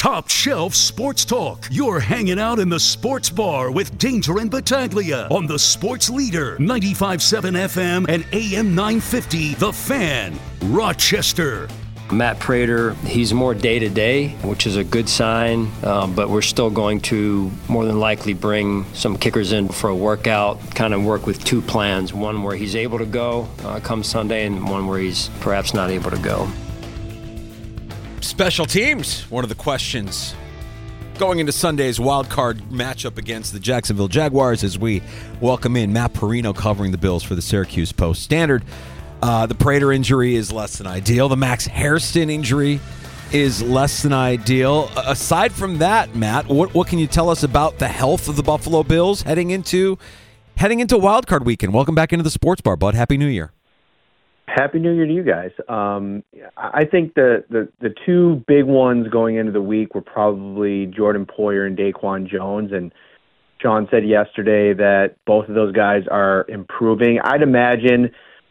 Top shelf sports talk. You're hanging out in the sports bar with Danger and Battaglia on the Sports Leader, 95.7 FM and AM 950, The Fan, Rochester. Matt Prater, he's more day-to-day, which is a good sign, but we're still going to more than likely bring some kickers in for a workout, kind of work with two plans, one where he's able to go come Sunday and one where he's perhaps not able to go. Special teams, one of the questions going into Sunday's wild card matchup against the Jacksonville Jaguars as we welcome in Matt Parrino covering the Bills for the Syracuse Post-Standard. The Prater injury is less than ideal. The Max Hairston injury is less than ideal. Aside from that, Matt, what can you tell us about the health of the Buffalo Bills heading into Wild Card Weekend? Welcome back into the Sports Bar, bud. Happy New Year. Happy New Year to you guys. I think the two big ones going into the week were probably Jordan Poyer and Daquan Jones. And Sean said yesterday that both of those guys are improving. I'd imagine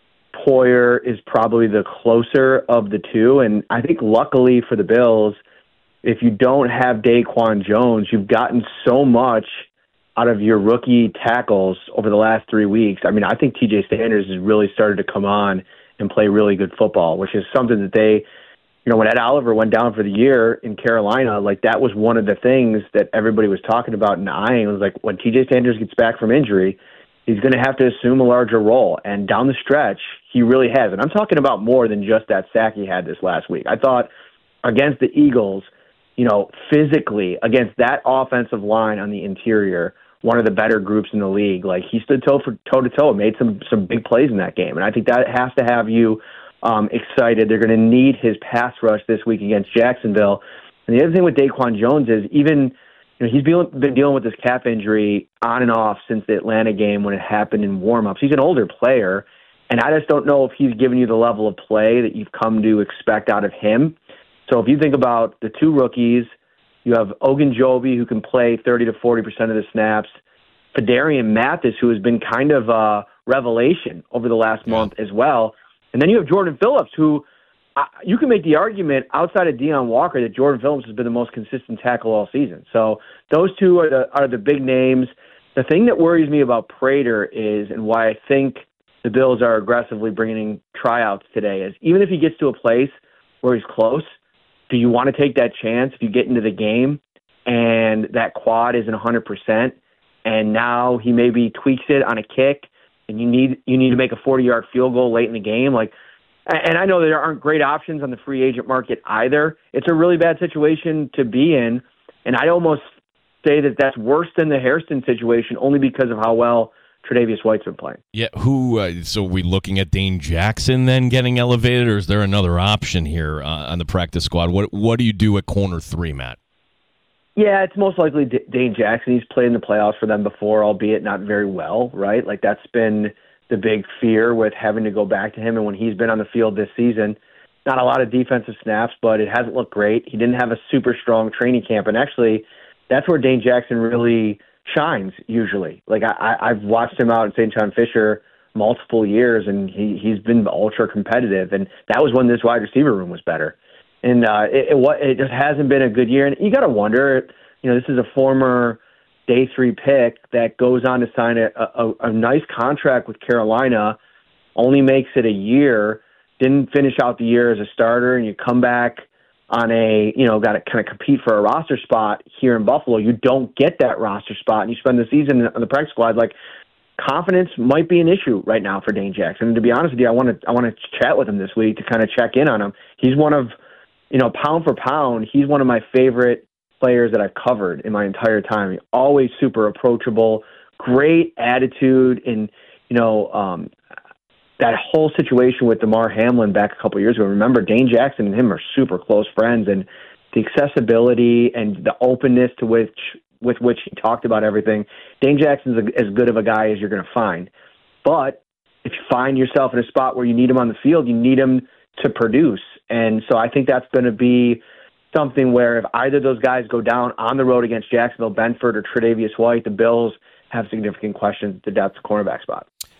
Poyer is probably the closer of the two, and I think luckily for the Bills, if you don't have Daquan Jones, you've gotten so much out of your rookie tackles over the last 3 weeks. I mean, I think TJ Sanders has really started to come on and play really good football, which is something that they, when Ed Oliver went down for the year in Carolina, like that was one of the things that everybody was talking about and eyeing. It was like when TJ Sanders gets back from injury, he's going to have to assume a larger role. And down the stretch, he really has. And I'm talking about more than just that sack he had this last week. I thought against the Eagles, physically, against that offensive line on the interior, one of the better groups in the league, like he stood toe-to-toe, made some big plays in that game. And I think that has to have you excited. They're going to need his pass rush this week against Jacksonville. And the other thing with Daquan Jones is even he's been dealing with this calf injury on and off since the Atlanta game when it happened in warm-ups. He's an older player, and I just don't know if he's giving you the level of play that you've come to expect out of him. So if you think about the two rookies, you have Ogunjobi, who can play 30 to 40% of the snaps, Fedarian Mathis, who has been kind of a revelation over the last month as well, and then you have Jordan Phillips, who you can make the argument outside of Deion Walker that Jordan Phillips has been the most consistent tackle all season. So those two are the big names. The thing that worries me about Prater is, and why I think the Bills are aggressively bringing in tryouts today, is even if he gets to a place where he's close, do you want to take that chance if you get into the game and that quad isn't 100%, and now he maybe tweaks it on a kick, and you need to make a 40-yard field goal late in the game? And I know there aren't great options on the free agent market either. It's a really bad situation to be in, and I'd almost say that that's worse than the Hairston situation only because of how well Tre'Davious White's been playing. Yeah, so are we looking at Dane Jackson then getting elevated, or is there another option here on the practice squad? What do you do at corner 3, Matt? Yeah, it's most likely Dane Jackson. He's played in the playoffs for them before, albeit not very well, right? Like that's been the big fear with having to go back to him. And when he's been on the field this season, not a lot of defensive snaps, but it hasn't looked great. He didn't have a super strong training camp. And actually, that's where Dane Jackson really shines usually. Like I've watched him out in St. John Fisher multiple years, and he's been ultra competitive. And that was when this wide receiver room was better. And it just hasn't been a good year. And you got to wonder, this is a former day 3 pick that goes on to sign a nice contract with Carolina, only makes it a year, didn't finish out the year as a starter, and you come back on got to kind of compete for a roster spot here in Buffalo. You don't get that roster spot, and you spend the season on the practice squad. Like, confidence might be an issue right now for Dane Jackson. And to be honest with you, I want to chat with him this week to kind of check in on him. He's one of, pound for pound, he's one of my favorite players that I've covered in my entire time. Always super approachable, great attitude, and that whole situation with Damar Hamlin back a couple years ago. Remember, Dane Jackson and him are super close friends, and the accessibility and the openness with which he talked about everything. Dane Jackson's as good of a guy as you're going to find. But if you find yourself in a spot where you need him on the field, you need him to produce. And so I think that's going to be something where if either of those guys go down on the road against Jacksonville, Benford, or Tre'Davious White, the Bills have significant questions at the depth cornerback spot.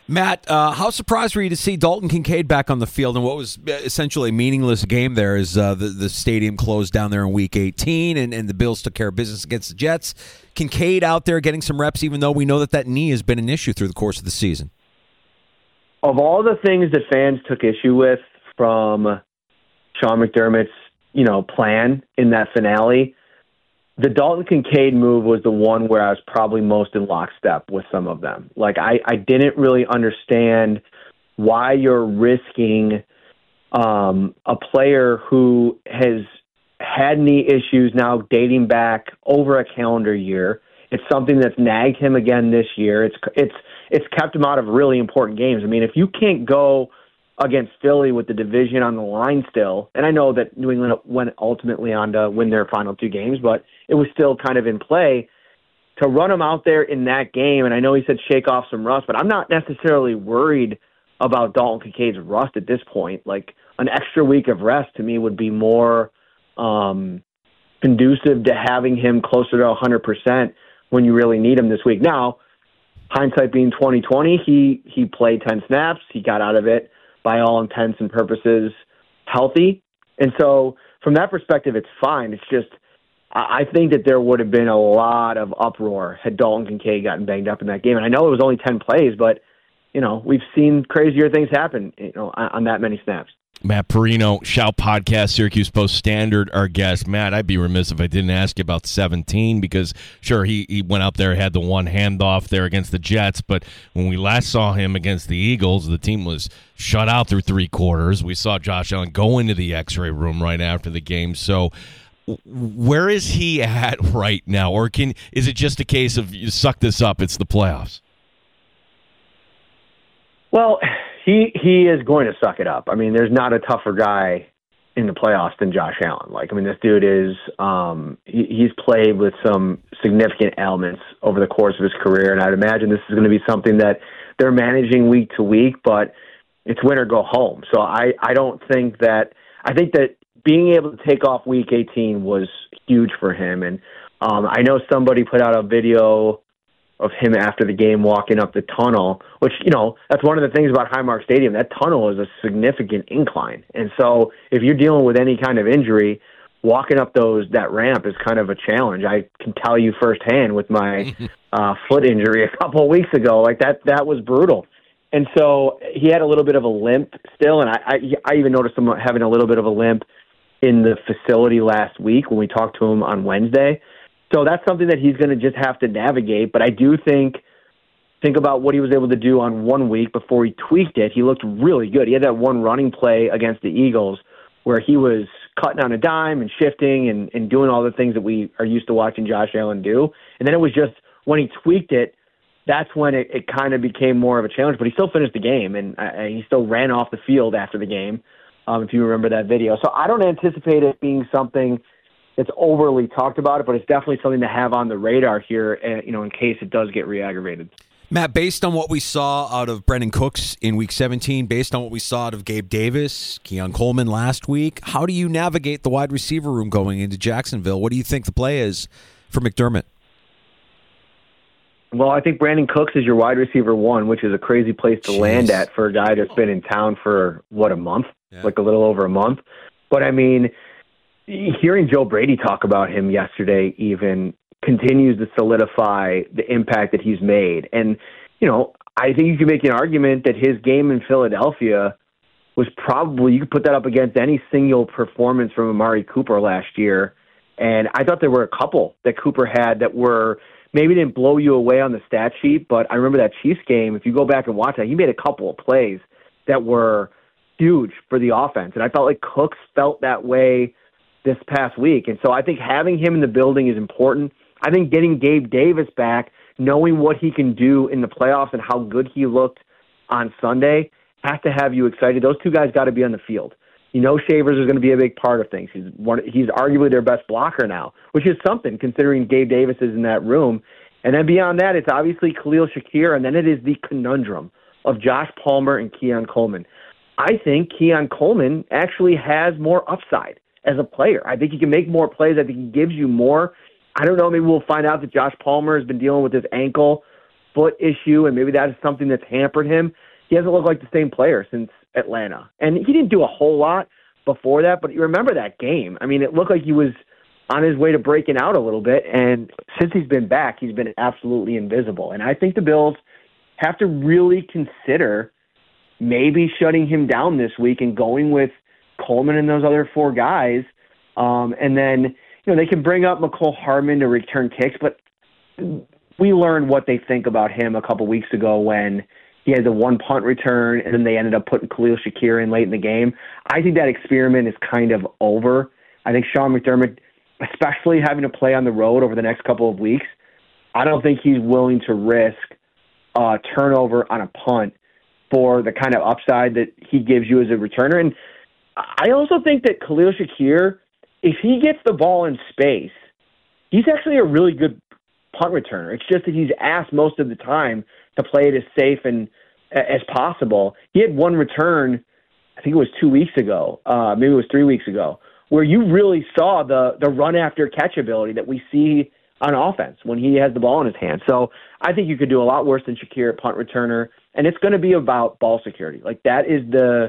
Matt, how surprised were you to see Dalton Kincaid back on the field in what was essentially a meaningless game there as the stadium closed down there in Week 18 and the Bills took care of business against the Jets? Kincaid out there getting some reps, even though we know that knee has been an issue through the course of the season. Of all the things that fans took issue with from Sean McDermott's, plan in that finale, the Dalton Kincaid move was the one where I was probably most in lockstep with some of them. Like, I didn't really understand why you're risking a player who has had knee issues now dating back over a calendar year. It's something that's nagged him again this year. It's kept him out of really important games. I mean, if you can't go against Philly with the division on the line still, and I know that New England went ultimately on to win their final 2 games, but it was still kind of in play to run him out there in that game. And I know he said shake off some rust, but I'm not necessarily worried about Dalton Kincaid's rust at this point. Like, an extra week of rest to me would be more conducive to having him closer to 100% when you really need him this week. Now, hindsight being 2020, he played 10 snaps. He got out of it by all intents and purposes healthy. And so from that perspective, it's fine. It's just, I think that there would have been a lot of uproar had Dalton Kincaid gotten banged up in that game. And I know it was only 10 plays, but, we've seen crazier things happen, on that many snaps. Matt Parrino, Shout Podcast, Syracuse Post-Standard, our guest. Matt, I'd be remiss if I didn't ask you about 17 because, sure, he went out there, had the one handoff there against the Jets, but when we last saw him against the Eagles, the team was shut out through 3 quarters. We saw Josh Allen go into the x-ray room right after the game. So where is he at right now? Or is it just a case of you suck this up, it's the playoffs? Well, he is going to suck it up. I mean, there's not a tougher guy in the playoffs than Josh Allen. This dude is he's played with some significant ailments over the course of his career, and I'd imagine this is going to be something that they're managing week to week, but it's win or go home. So I think that being able to take off week 18 was huge for him. And I know somebody put out a video of him after the game walking up the tunnel, which, that's one of the things about Highmark Stadium. That tunnel is a significant incline. And so if you're dealing with any kind of injury, walking up that ramp is kind of a challenge. I can tell you firsthand with my foot injury a couple of weeks ago, like that was brutal. And so he had a little bit of a limp still, and I even noticed him having a little bit of a limp in the facility last week when we talked to him on Wednesday. So that's something that he's going to just have to navigate. But I do think about what he was able to do on 1 week before he tweaked it. He looked really good. He had that one running play against the Eagles where he was cutting on a dime and shifting and doing all the things that we are used to watching Josh Allen do. And then it was just when he tweaked it, that's when it kind of became more of a challenge. But he still finished the game, and he still ran off the field after the game, if you remember that video. So I don't anticipate it being something it's overly talked about it, but it's definitely something to have on the radar here, in case it does get re-aggravated. Matt, based on what we saw out of Brendan Cooks in Week 17, based on what we saw out of Gabe Davis, Keon Coleman last week, how do you navigate the wide receiver room going into Jacksonville? What do you think the play is for McDermott? Well, I think Brandon Cooks is your wide receiver 1, which is a crazy place to land at for a guy that's been in town for, a month? Yeah. Like a little over a month. But, I mean, hearing Joe Brady talk about him yesterday even continues to solidify the impact that he's made. And, I think you can make an argument that his game in Philadelphia was probably, you could put that up against any single performance from Amari Cooper last year. And I thought there were a couple that Cooper had that were maybe didn't blow you away on the stat sheet, but I remember that Chiefs game, if you go back and watch that, he made a couple of plays that were huge for the offense. And I felt like Cooks felt that way this past week. And so I think having him in the building is important. I think getting Gabe Davis back, knowing what he can do in the playoffs and how good he looked on Sunday, has to have you excited. Those two guys got to be on the field. Shavers is going to be a big part of things. He's arguably their best blocker now, which is something considering Gabe Davis is in that room. And then beyond that, it's obviously Khalil Shakir, and then it is the conundrum of Josh Palmer and Keon Coleman. I think Keon Coleman actually has more upside as a player. I think he can make more plays. I think he gives you more. I don't know, maybe we'll find out that Josh Palmer has been dealing with his ankle foot issue, and maybe that is something that's hampered him. He hasn't looked like the same player since Atlanta. And he didn't do a whole lot before that, but you remember that game. I mean, it looked like he was on his way to breaking out a little bit, and since he's been back, he's been absolutely invisible. And I think the Bills have to really consider maybe shutting him down this week and going with Coleman and those other 4 guys. And then, they can bring up Mecole Hardman to return kicks, but we learned what they think about him a couple weeks ago when he had the 1 punt return, and then they ended up putting Khalil Shakir in late in the game. I think that experiment is kind of over. I think Sean McDermott, especially having to play on the road over the next couple of weeks, I don't think he's willing to risk a turnover on a punt for the kind of upside that he gives you as a returner. And I also think that Khalil Shakir, if he gets the ball in space, he's actually a really good punt returner. It's just that he's asked most of the time to play it as safe and as possible. He had 1 return, I think it was 2 weeks ago, maybe it was 3 weeks ago, where you really saw the run after catch ability that we see on offense when he has the ball in his hand. So I think you could do a lot worse than Shakir at punt returner, and it's going to be about ball security. Like, that is the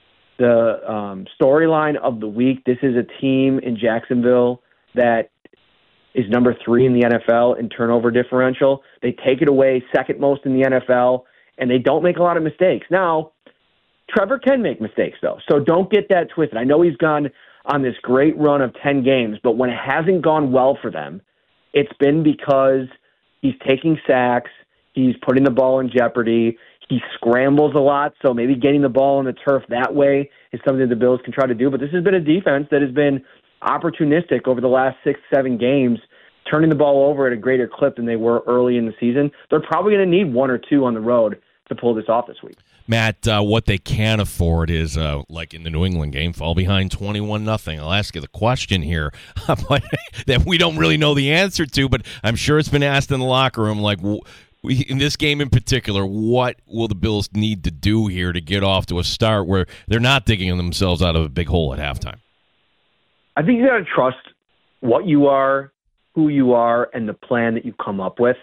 storyline of the week. This is a team in Jacksonville that is number 3 in the NFL in turnover differential. They take it away second most in the NFL, and they don't make a lot of mistakes. Now, Trevor can make mistakes, though, so don't get that twisted. I know he's gone on this great run of 10 games, but when it hasn't gone well for them, it's been because he's taking sacks, he's putting the ball in jeopardy, he scrambles a lot, so maybe getting the ball on the turf that way is something the Bills can try to do. But this has been a defense that has been opportunistic over the last 6-7 games, turning the ball over at a greater clip than they were early in the season. They're probably going to need 1 or 2 on the road to pull this off this week. Matt, what they can't afford is, like in the New England game, fall behind 21-0. I'll ask you the question here that we don't really know the answer to, but I'm sure it's been asked in the locker room, like, in this game in particular, what will the Bills need to do here to get off to a start where they're not digging themselves out of a big hole at halftime? I think you got to trust what you are, who you are, and the plan that you come up with.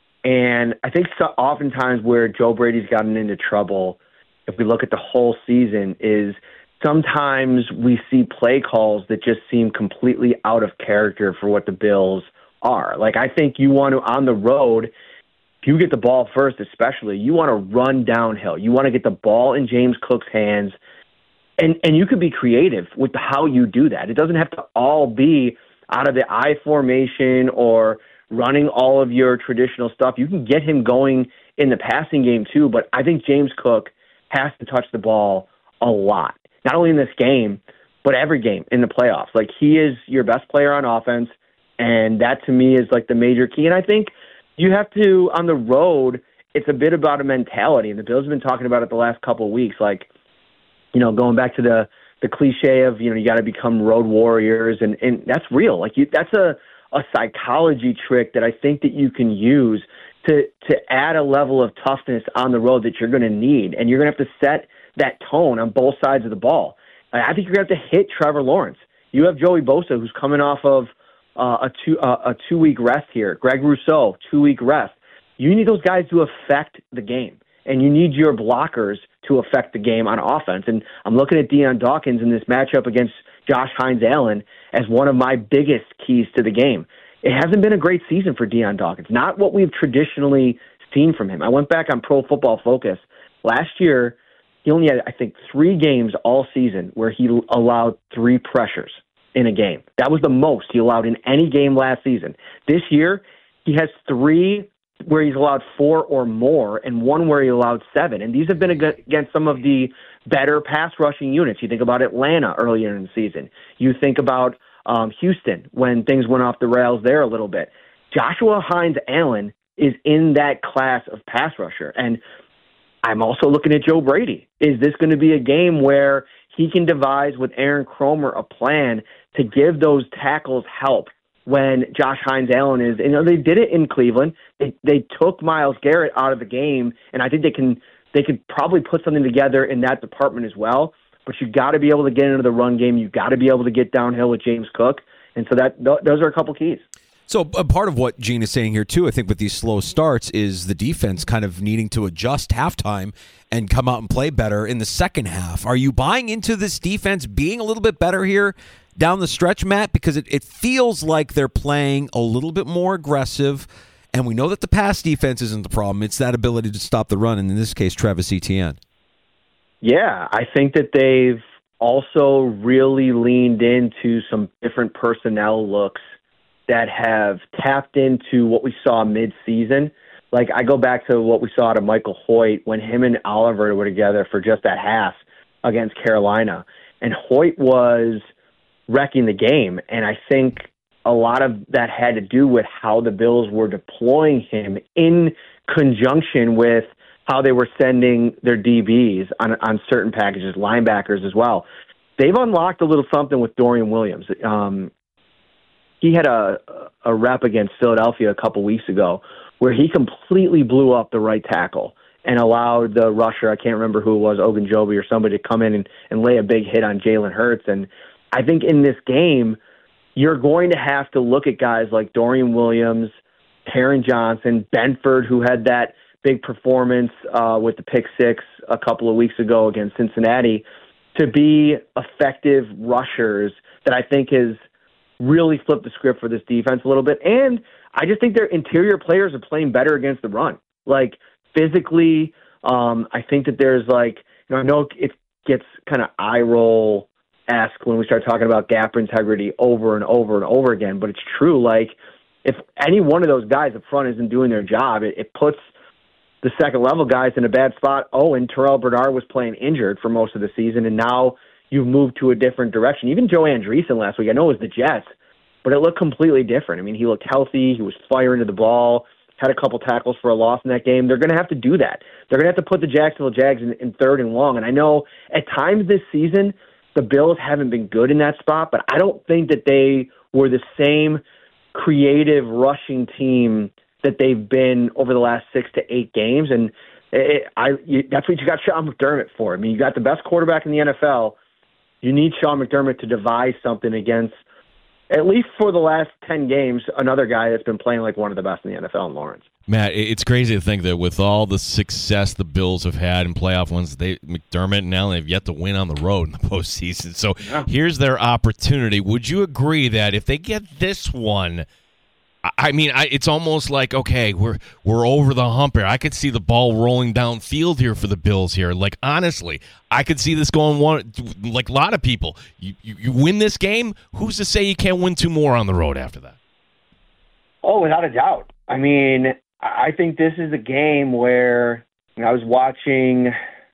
And I think oftentimes where Joe Brady's gotten into trouble, if we look at the whole season, is sometimes we see play calls that just seem completely out of character for what the Bills are. Like, I think you want to, on the road, if you get the ball first especially, you want to run downhill. You want to get the ball in James Cook's hands, and you could be creative with how you do that. It doesn't have to all be out of the I formation or running all of your traditional stuff. You can get him going in the passing game too, but I think James Cook has to touch the ball a lot. Not only in this game, but every game in the playoffs. Like, he is your best player on offense, and that to me is like the major key. And I think you have to, on the road, it's a bit about a mentality, and the Bills have been talking about it the last couple of weeks, like, going back to the cliche of, you got to become road warriors, and that's real. Like, that's a psychology trick that I think that you can use to add a level of toughness on the road that you're going to need. And you're going to have to set that tone on both sides of the ball. I think you're going to have to hit Trevor Lawrence. You have Joey Bosa, who's coming off of a 2-week rest here. Greg Rousseau, 2-week rest. You need those guys to affect the game. And you need your blockers to affect the game on offense. And I'm looking at Deion Dawkins in this matchup against Josh Hines-Allen as one of my biggest keys to the game. It hasn't been a great season for Deion Dawkins, not what we've traditionally seen from him. I went back on Pro Football Focus. Last year, he only had, I think, 3 games all season where he allowed 3 pressures in a game. That was the most he allowed in any game last season. This year, he has 3 where he's allowed 4 or more, and 1 where he allowed 7. And these have been against some of the better pass rushing units. You think about Atlanta earlier in the season. You think about Houston when things went off the rails there a little bit. Joshua Hines-Allen is in that class of pass rusher. And I'm also looking at Joe Brady. Is this going to be a game where he can devise with Aaron Cromer a plan to give those tackles help when Josh Hines-Allen is, they did it in Cleveland. They took Myles Garrett out of the game, and I think they could probably put something together in that department as well. But you got to be able to get into the run game. You got to be able to get downhill with James Cook, and so those are a couple keys. So a part of what Gene is saying here, too, I think with these slow starts is the defense kind of needing to adjust halftime and come out and play better in the second half. Are you buying into this defense being a little bit better here down the stretch, Matt? Because it feels like they're playing a little bit more aggressive, and we know that the pass defense isn't the problem. It's that ability to stop the run, and in this case, Travis Etienne. Yeah, I think that they've also really leaned into some different personnel looks that have tapped into what we saw mid-season. Like, I go back to what we saw out of Michael Hoyt when him and Oliver were together for just that half against Carolina. And Hoyt was wrecking the game, and I think a lot of that had to do with how the Bills were deploying him in conjunction with how they were sending their DBs on certain packages, linebackers as well. They've unlocked a little something with Dorian Williams. He had a rep against Philadelphia a couple weeks ago where he completely blew up the right tackle and allowed the rusher, I can't remember who it was, Ogunjobi or somebody, to come in and lay a big hit on Jalen Hurts. And I think in this game, you're going to have to look at guys like Dorian Williams, Taron Johnson, Benford, who had that big performance with the pick six a couple of weeks ago against Cincinnati, to be effective rushers that I think is really flipped the script for this defense a little bit. And I just think their interior players are playing better against the run. Like, physically, I think that there's I know it gets kind of eye roll-esque when we start talking about gap integrity over and over and over again, but it's true. Like, if any one of those guys up front isn't doing their job, it puts the second-level guys in a bad spot. Oh, and Terrell Bernard was playing injured for most of the season, and now you've moved to a different direction. Even Joe Andreessen last week, I know it was the Jets, but it looked completely different. I mean, he looked healthy. He was firing to the ball, had a couple tackles for a loss in that game. They're going to have to do that. They're going to have to put the Jacksonville Jags in third and long. And I know at times this season, the Bills haven't been good in that spot, but I don't think that they were the same creative rushing team that they've been over the last 6 to 8 games. And that's what you got Sean McDermott for. I mean, you got the best quarterback in the NFL. You need Sean McDermott to devise something against, at least for the last 10 games, another guy that's been playing like one of the best in the NFL in Lawrence. Matt, it's crazy to think that with all the success the Bills have had in playoff wins, McDermott now they've yet to win on the road in the postseason. So Here's their opportunity. Would you agree that if they get this one, I mean, it's almost like, okay, we're over the hump here. I could see the ball rolling downfield here for the Bills here. Like, honestly, I could see this going one, like a lot of people. You win this game, who's to say you can't win 2 more on the road after that? Oh, without a doubt. I mean, I think this is a game where I was watching,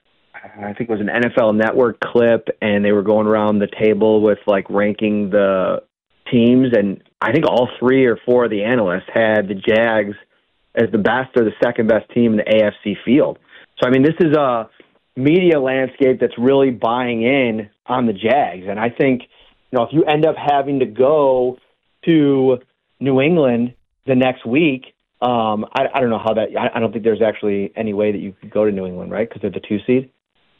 I think it was an NFL Network clip, and they were going around the table with, ranking the teams, and I think all 3 or 4 of the analysts had the Jags as the best or the second best team in the AFC field. So, I mean, this is a media landscape that's really buying in on the Jags. And I think, if you end up having to go to New England the next week, I don't know how that, I don't think there's actually any way that you could go to New England, right? Because they're the 2 seed.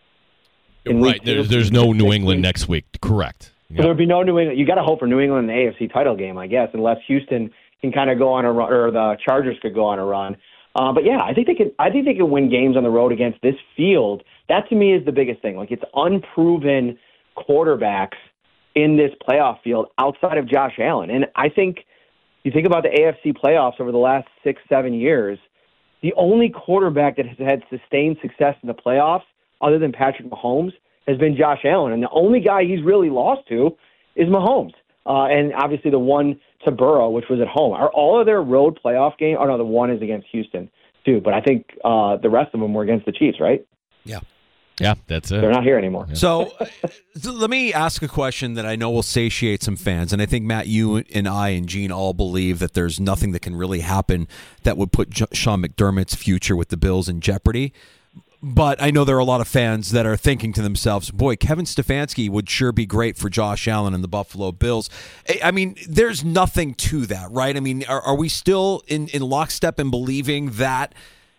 Right. There's no New England next week. Correct. Yep. So there'd be no New England. You got to hope for New England in the AFC title game, I guess, unless Houston can kind of go on a run, or the Chargers could go on a run. But yeah, I think they can. I think they can win games on the road against this field. That to me is the biggest thing. It's unproven quarterbacks in this playoff field outside of Josh Allen, and I think you think about the AFC playoffs over the last 6-7 years. The only quarterback that has had sustained success in the playoffs, other than Patrick Mahomes, has been Josh Allen. And the only guy he's really lost to is Mahomes. And obviously the one to Burrow, which was at home. Are all of their road playoff games? Oh, no, the one is against Houston, too. But I think the rest of them were against the Chiefs, right? Yeah. Yeah, that's it. They're not here anymore. Yeah. So let me ask a question that I know will satiate some fans. And I think, Matt, you and I and Gene all believe that there's nothing that can really happen that would put Sean McDermott's future with the Bills in jeopardy. But I know there are a lot of fans that are thinking to themselves, boy, Kevin Stefanski would sure be great for Josh Allen and the Buffalo Bills. I mean, there's nothing to that, right? I mean, are we still in lockstep in believing that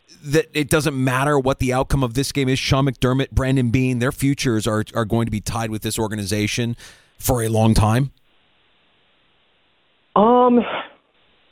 it doesn't matter what the outcome of this game is? Sean McDermott, Brandon Beane, their futures are going to be tied with this organization for a long time?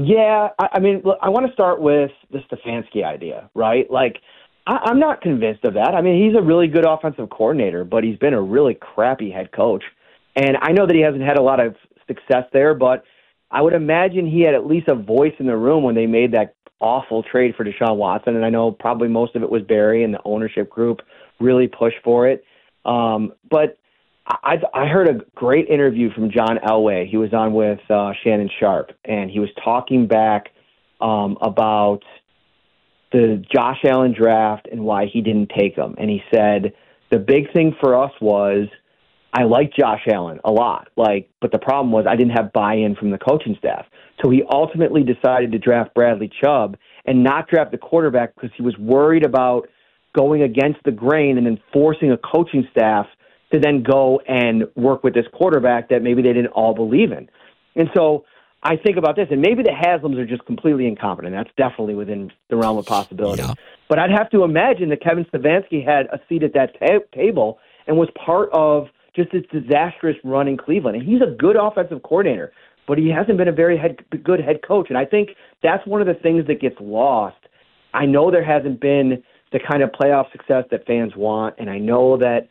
Yeah, I mean, look, I want to start with the Stefanski idea, right? Like, I'm not convinced of that. I mean, he's a really good offensive coordinator, but he's been a really crappy head coach. And I know that he hasn't had a lot of success there, but I would imagine he had at least a voice in the room when they made that awful trade for Deshaun Watson. And I know probably most of it was Barry and the ownership group really pushed for it. But I heard a great interview from John Elway. He was on with Shannon Sharp, and he was talking back about the Josh Allen draft and why he didn't take him. And he said, the big thing for us was I like Josh Allen a lot, but the problem was I didn't have buy-in from the coaching staff. So he ultimately decided to draft Bradley Chubb and not draft the quarterback because he was worried about going against the grain and then forcing a coaching staff to then go and work with this quarterback that maybe they didn't all believe in. And so I think about this, and maybe the Haslams are just completely incompetent. That's definitely within the realm of possibility. Yeah. But I'd have to imagine that Kevin Stefanski had a seat at that table and was part of just this disastrous run in Cleveland. And he's a good offensive coordinator, but he hasn't been a very good head coach. And I think that's one of the things that gets lost. I know there hasn't been the kind of playoff success that fans want, and I know that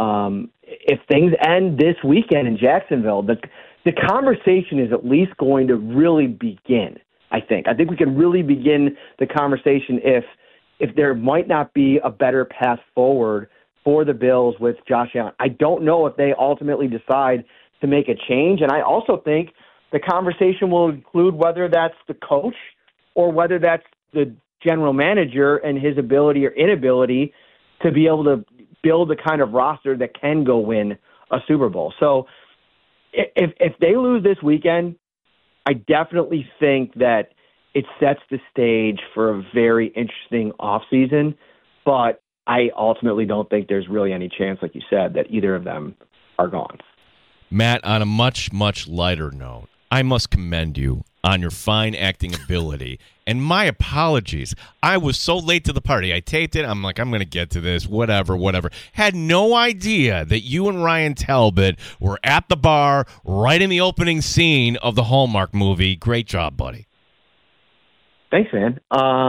if things end this weekend in Jacksonville, the conversation is at least going to really begin, I think. I think we can really begin the conversation if there might not be a better path forward for the Bills with Josh Allen. I don't know if they ultimately decide to make a change, and I also think the conversation will include whether that's the coach or whether that's the general manager and his ability or inability to be able to build the kind of roster that can go win a Super Bowl. So if they lose this weekend, I definitely think that it sets the stage for a very interesting offseason, but I ultimately don't think there's really any chance, like you said, that either of them are gone. Matt, on a much, much lighter note, I must commend you on your fine acting ability. And my apologies. I was so late to the party. I taped it. I'm like, I'm going to get to this, whatever. Had no idea that you and Ryan Talbot were at the bar right in the opening scene of the Hallmark movie. Great job, buddy. Thanks, man.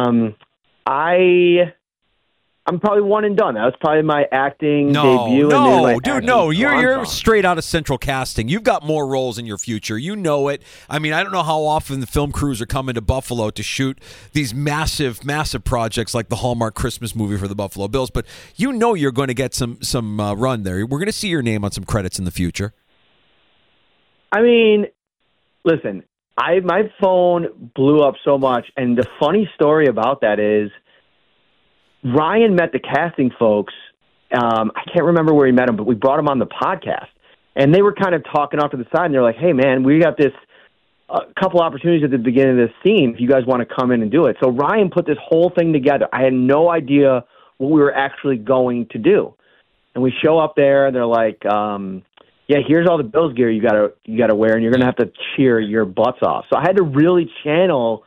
I'm probably one and done. That was probably my acting debut. You're straight out of Central Casting. You've got more roles in your future. You know it. I mean, I don't know how often the film crews are coming to Buffalo to shoot these massive, massive projects like the Hallmark Christmas movie for the Buffalo Bills, but you know you're going to get some run there. We're going to see your name on some credits in the future. I mean, listen, my phone blew up so much, and the funny story about that is Ryan met the casting folks. I can't remember where he met them, but we brought him on the podcast. And they were kind of talking off to the side, and they're like, hey, man, we got this couple opportunities at the beginning of this scene if you guys want to come in and do it. So Ryan put this whole thing together. I had no idea what we were actually going to do. And we show up there, and they're like, yeah, here's all the Bills gear you gotta wear, and you're going to have to cheer your butts off. So I had to really channel,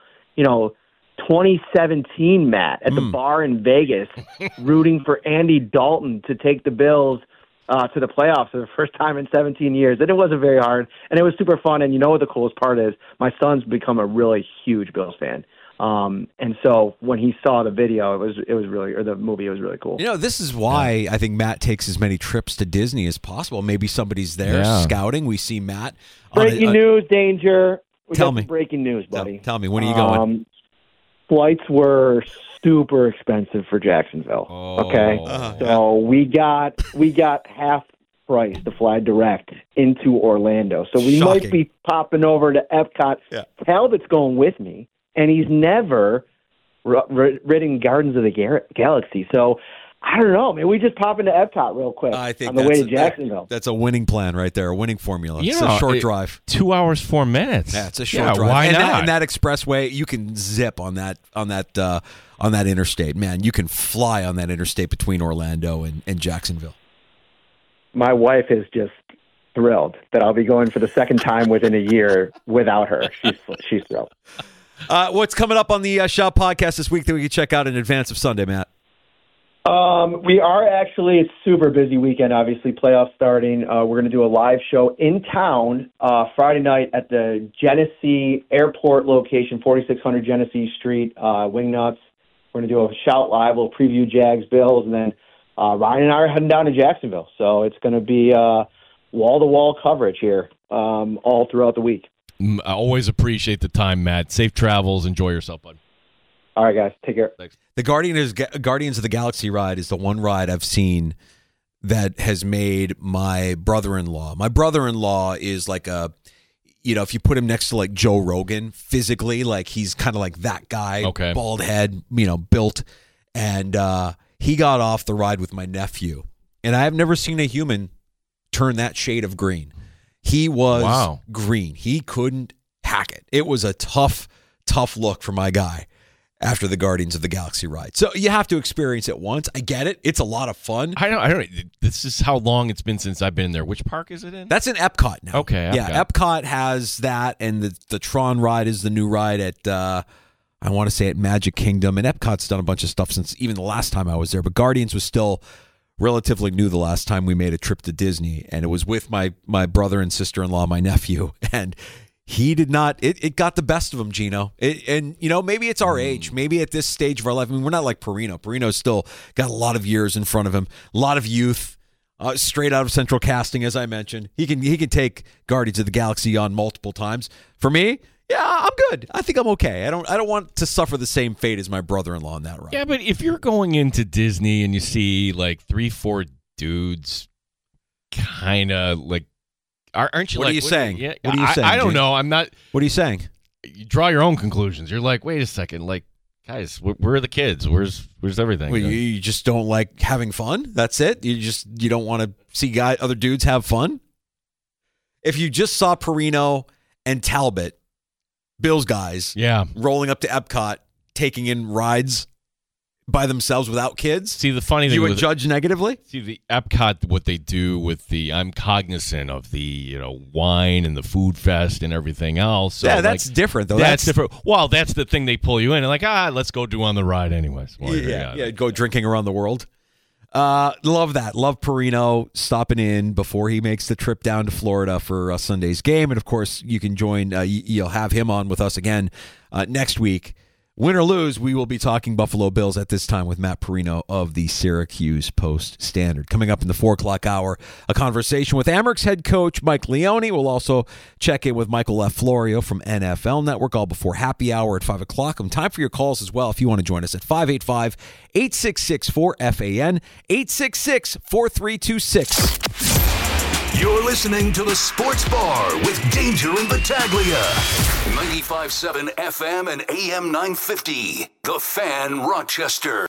2017 Matt at the bar in Vegas rooting for Andy Dalton to take the Bills to the playoffs for the first time in 17 years. And it wasn't very hard, and it was super fun. And you know what the coolest part is? My son's become a really huge Bills fan. And so when he saw the video, the movie, it was really cool. This is why I think Matt takes as many trips to Disney as possible. Maybe somebody's there scouting. We see Matt. Breaking news, Danger. Tell me. Breaking news, buddy. Tell me, when are you going? Flights were super expensive for Jacksonville. Okay, so we got half price to fly direct into Orlando. So we might be popping over to Epcot. Yeah. Talbot's going with me, and he's never ridden Gardens of the Galaxy. So I don't know. Maybe we just pop into Epcot real quick on the way to Jacksonville. That's a winning plan right there, a winning formula. It's a short drive. 2 hours, 4 minutes. Yeah, it's a short drive. Why not? And that expressway, you can zip on that interstate. Man, you can fly on that interstate between Orlando and Jacksonville. My wife is just thrilled that I'll be going for the second time within a year without her. She's thrilled. What's coming up on the Shout podcast this week that we can check out in advance of Sunday, Matt? We are actually, it's a super busy weekend, obviously, playoffs starting. We're going to do a live show in town Friday night at the Genesee Airport location, 4600 Genesee Street, Wingnuts. We're going to do a shout live. We'll preview Jags, Bills, and then Ryan and I are heading down to Jacksonville. So it's going to be wall-to-wall coverage here all throughout the week. I always appreciate the time, Matt. Safe travels. Enjoy yourself, bud. All right, guys. Take care. Thanks. The Guardians of the Galaxy ride is the one ride I've seen that has made my brother-in-law. My brother-in-law is like if you put him next to like Joe Rogan physically, like he's kind of like that guy, okay. Bald head, built. And he got off the ride with my nephew. And I have never seen a human turn that shade of green. He was green. He couldn't hack it. It was a tough look for my guy after the Guardians of the Galaxy ride. So you have to experience it once. I get it. It's a lot of fun. I don't. This is how long it's been since I've been there. Which park is it in? That's in Epcot now. Okay. Epcot. Yeah, Epcot has that, and the Tron ride is the new ride at, I want to say at Magic Kingdom. And Epcot's done a bunch of stuff since even the last time I was there. But Guardians was still relatively new the last time we made a trip to Disney. And it was with my brother and sister-in-law, my nephew. And he did not. It got the best of him, Gino. Maybe it's our age. Maybe at this stage of our life. I mean, we're not like Perino. Perino's still got a lot of years in front of him, a lot of youth, straight out of Central Casting, as I mentioned. He can take Guardians of the Galaxy on multiple times. For me, yeah, I'm good. I think I'm okay. I don't want to suffer the same fate as my brother-in-law in that ride. Yeah, but if you're going into Disney and you see like 3-4 dudes, kind of like. Aren't you? What like, are you saying? Yeah, what are you saying? I don't know. I'm not. What are you saying? You draw your own conclusions. You're like, wait a second, like, guys, where are the kids? Where's everything? Well, you just don't like having fun. That's it. You don't want to see other dudes have fun. If you just saw Perino and Talbot, Bills guys, rolling up to Epcot, taking in rides by themselves without kids. See, the funny thing, you would judge negatively. See, the Epcot, what they do with I'm cognizant of the wine and the food fest and everything else. So, yeah, that's different though. That's different. Well, that's the thing they pull you in and like, let's go do on the ride anyways. Well, go drinking around the world. Love that. Love Perino stopping in before he makes the trip down to Florida for Sunday's game, and of course you can join. You'll have him on with us again next week. Win or lose, we will be talking Buffalo Bills at this time with Matt Perino of the Syracuse Post-Standard. Coming up in the 4 o'clock hour, a conversation with Amerks head coach Mike Leone. We'll also check in with Michael F. Florio from NFL Network, all before happy hour at 5 o'clock. Time for your calls as well if you want to join us at 585-866-4FAN, 866-4326. You're listening to The Sports Bar with Danger and Battaglia. 95.7 FM and AM 950. The Fan, Rochester.